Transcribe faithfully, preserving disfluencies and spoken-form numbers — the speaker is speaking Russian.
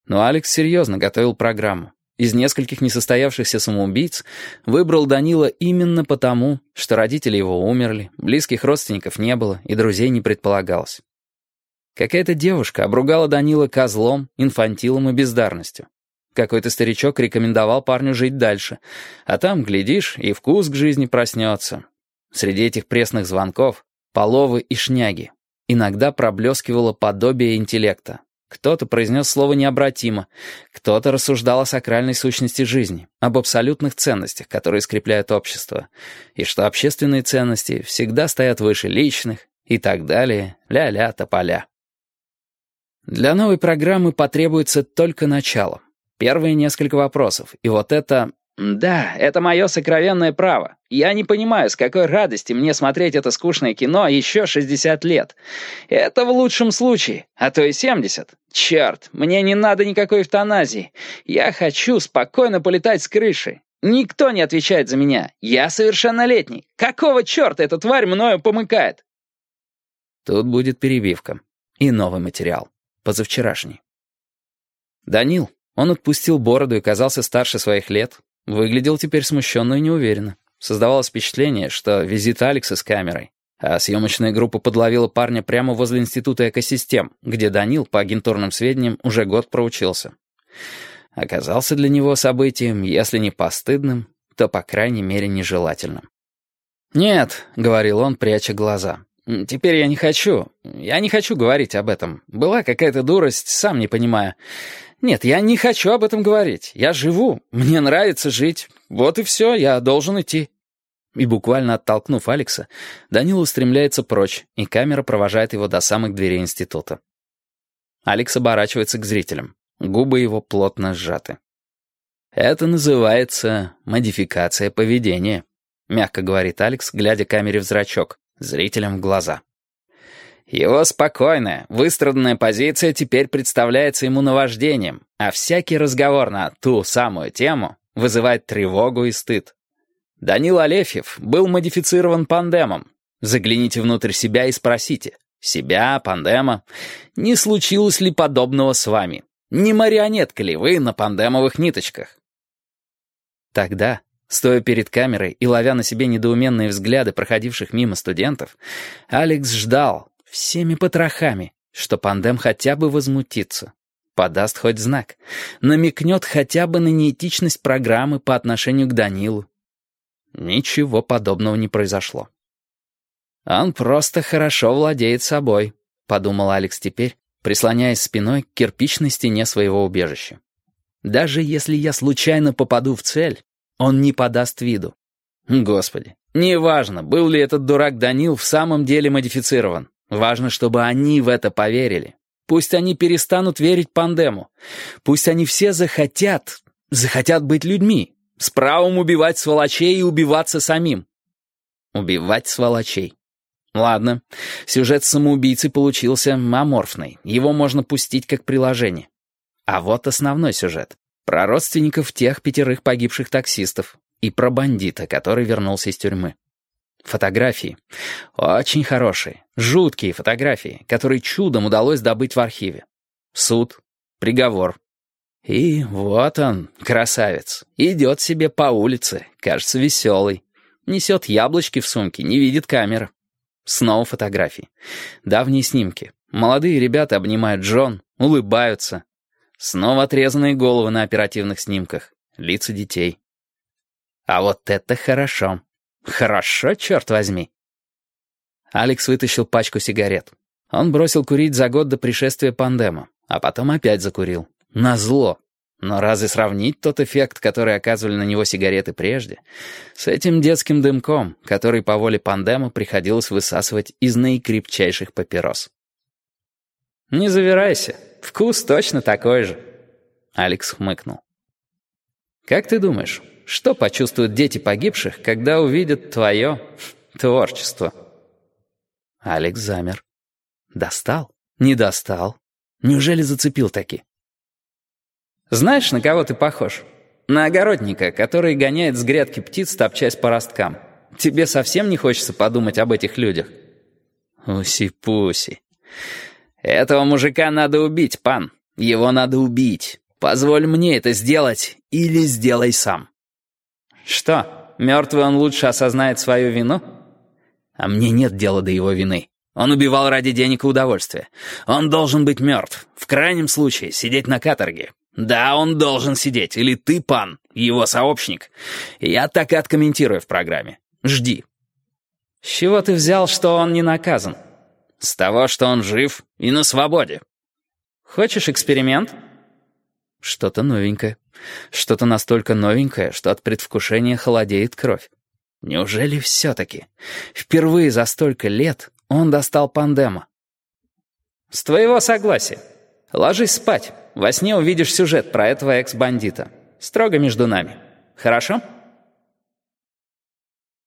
Но Алекс серьезно готовил программу. Из нескольких несостоявшихся самоубийц выбрал Данила именно потому, что родители его умерли, близких родственников не было и друзей не предполагалось. Какая-то девушка обругала Данила козлом, инфантилом и бездарностью. Какой-то старичок рекомендовал парню жить дальше, а там, глядишь, и вкус к жизни проснется. Среди этих пресных звонков — половы и шняги. Иногда проблескивало подобие интеллекта. Кто-то произнес слово «необратимо», кто-то рассуждал о сакральной сущности жизни, об абсолютных ценностях, которые скрепляют общество, и что общественные ценности всегда стоят выше личных, и так далее, ля-ля тополя. Для новой программы потребуется только начало. Первые несколько вопросов, и вот это... «Да, это мое сокровенное право. Я не понимаю, с какой радости мне смотреть это скучное кино еще шестьдесят лет. Это в лучшем случае, а то и семьдесят. Черт, мне не надо никакой эвтаназии. Я хочу спокойно полетать с крыши. Никто не отвечает за меня. Я совершеннолетний. Какого черта эта тварь мною помыкает?» Тут будет перебивка. И новый материал. Позавчерашний. Данил, он отпустил бороду и казался старше своих лет. Выглядел теперь смущенно и неуверенно. Создавалось впечатление, что визит Алекса с камерой, а съемочная группа подловила парня прямо возле Института экосистем, где Данил, по агентурным сведениям, уже год проучился. Оказался для него событием, если не постыдным, то, по крайней мере, нежелательным. «Нет», — говорил он, пряча глаза, — «теперь я не хочу. Я не хочу говорить об этом. Была какая-то дурость, сам не понимаю. Нет, я не хочу об этом говорить. Я живу, мне нравится жить. Вот и все, я должен идти». И буквально оттолкнув Алекса, Данил устремляется прочь, и камера провожает его до самых дверей института. Алекс оборачивается к зрителям. Губы его плотно сжаты. «Это называется модификация поведения», — мягко говорит Алекс, глядя камере в зрачок, зрителям в глаза. Его спокойная, выстраданная позиция теперь представляется ему наваждением, а всякий разговор на ту самую тему вызывает тревогу и стыд. Данил Алефьев был модифицирован пандемом. Загляните внутрь себя и спросите. Себя, пандема, не случилось ли подобного с вами? Не марионетка ли вы на пандемовых ниточках? Тогда, стоя перед камерой и ловя на себе недоуменные взгляды проходивших мимо студентов, Алекс ждал, всеми потрохами, что пандем хотя бы возмутится, подаст хоть знак, намекнет хотя бы на неэтичность программы по отношению к Данилу. Ничего подобного не произошло. «Он просто хорошо владеет собой», — подумал Алекс теперь, прислоняясь спиной к кирпичной стене своего убежища. «Даже если я случайно попаду в цель, он не подаст виду. Господи, неважно, был ли этот дурак Данил в самом деле модифицирован. Важно, чтобы они в это поверили. Пусть они перестанут верить пандему. Пусть они все захотят, захотят быть людьми, с правом убивать сволочей и убиваться самим. Убивать сволочей. Ладно, сюжет с самоубийцей получился аморфный. Его можно пустить как приложение. А вот основной сюжет. Про родственников тех пятерых погибших таксистов и про бандита, который вернулся из тюрьмы. Фотографии. Очень хорошие, жуткие фотографии, которые чудом удалось добыть в архиве. Суд, приговор. И вот он, красавец, идет себе по улице, кажется веселый. Несет яблочки в сумке, не видит камеры. Снова фотографии. Давние снимки. Молодые ребята обнимают жен, улыбаются. Снова отрезанные головы на оперативных снимках. Лица детей. А вот это хорошо. Хорошо, черт возьми. Алекс вытащил пачку сигарет. Он бросил курить за год до пришествия пандема, а потом опять закурил. Назло. Но разве сравнить тот эффект, который оказывали на него сигареты прежде, с этим детским дымком, который по воле пандема приходилось высасывать из наикрепчайших папирос? «Не завирайся, вкус точно такой же», — Алекс хмыкнул. «Как ты думаешь, что почувствуют дети погибших, когда увидят твое творчество?» Алекс замер. «Достал? Не достал? Неужели зацепил таки?» «Знаешь, на кого ты похож? На огородника, который гоняет с грядки птиц, топчась по росткам. Тебе совсем не хочется подумать об этих людях?» «Уси-пуси. Этого мужика надо убить, пан. Его надо убить. Позволь мне это сделать или сделай сам». «Что, мертвый он лучше осознает свою вину?» «А мне нет дела до его вины. Он убивал ради денег и удовольствия. Он должен быть мертв. В крайнем случае, сидеть на каторге. Да, он должен сидеть. Или ты, пан, его сообщник. Я так и откомментирую в программе. Жди». «С чего ты взял, что он не наказан?» «С того, что он жив и на свободе». «Хочешь эксперимент?» Что-то новенькое. Что-то настолько новенькое, что от предвкушения холодеет кровь. Неужели все-таки? Впервые за столько лет он достал Пандема. «С твоего согласия. Ложись спать. Во сне увидишь сюжет про этого экс-бандита. Строго между нами. Хорошо?»